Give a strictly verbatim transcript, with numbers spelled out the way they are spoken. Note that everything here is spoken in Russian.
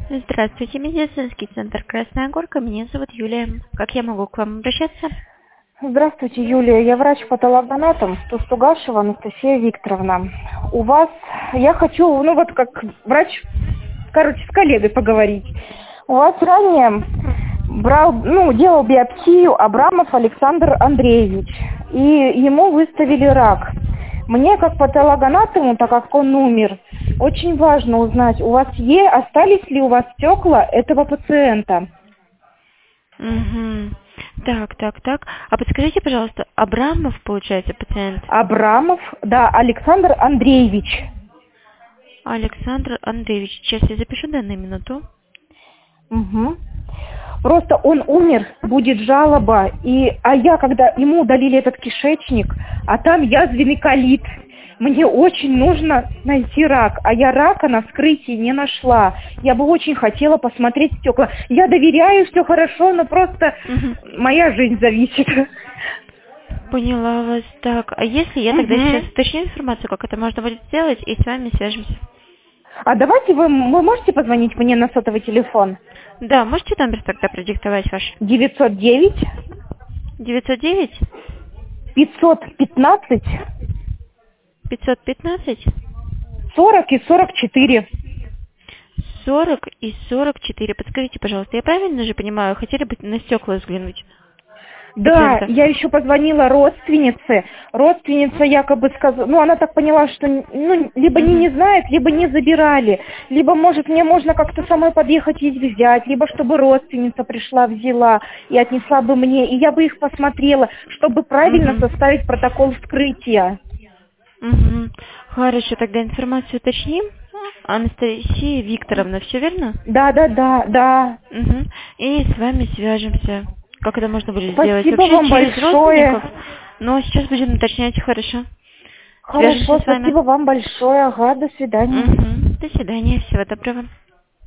Здравствуйте, медицинский центр Красная Горка. Меня зовут Юлия. Как я могу к вам обращаться? Здравствуйте, Юлия. Я врач-патологоанатом Тустугашева Анастасия Викторовна. У вас, я хочу, ну вот как врач, короче, с коллегой поговорить. У вас ранее брал, ну, делал биопсию Абрамов Александр Андреевич, и ему выставили рак. Мне, как патологоанатому, так как он умер, очень важно узнать, у вас е, остались ли у вас стекла этого пациента? Угу. Так, так, так. А подскажите, пожалуйста, Абрамов, получается, пациент? Абрамов, да, Александр Андреевич. Александр Андреевич. Сейчас я запишу данную минуту. Угу. Просто он умер, будет жалоба, и, а я, когда ему удалили этот кишечник, а там язвенный колит, мне очень нужно найти рак, а я рака на вскрытии не нашла. Я бы очень хотела посмотреть стекла. Я доверяю, все хорошо, но просто Угу. моя жизнь зависит. Поняла вас. Так, а если я тогда Угу. сейчас уточню информацию, как это можно будет сделать, и с вами свяжемся? А давайте вы, вы можете позвонить мне на сотовый телефон? Да, можете номер тогда продиктовать ваш? девятьсот девять девятьсот девять пятьсот пятнадцать пятьсот пятнадцать сорок и сорок четыре. сорок и сорок четыре. Подскажите, пожалуйста, я правильно же понимаю, хотели бы на стекла взглянуть? Да, Пациента. я еще позвонила родственнице. Родственница якобы сказала, ну она так поняла, что ну, либо не, не знает, либо не забирали, либо, может, мне можно как-то самой подъехать и взять, либо чтобы родственница пришла, взяла и отнесла бы мне, и я бы их посмотрела, чтобы правильно Мгм. составить протокол вскрытия. Угу. Хорошо, тогда информацию уточним. Анастасия Викторовна, все верно? Да, да, да, да. Угу. И с вами свяжемся. Как это можно будет сделать? Спасибо Вообще вам через большое. родственников. Но сейчас будем уточнять, хорошо. Хорошо, Свяжемся с вами. спасибо вам большое. Ага, до свидания. Угу. До свидания, всего доброго.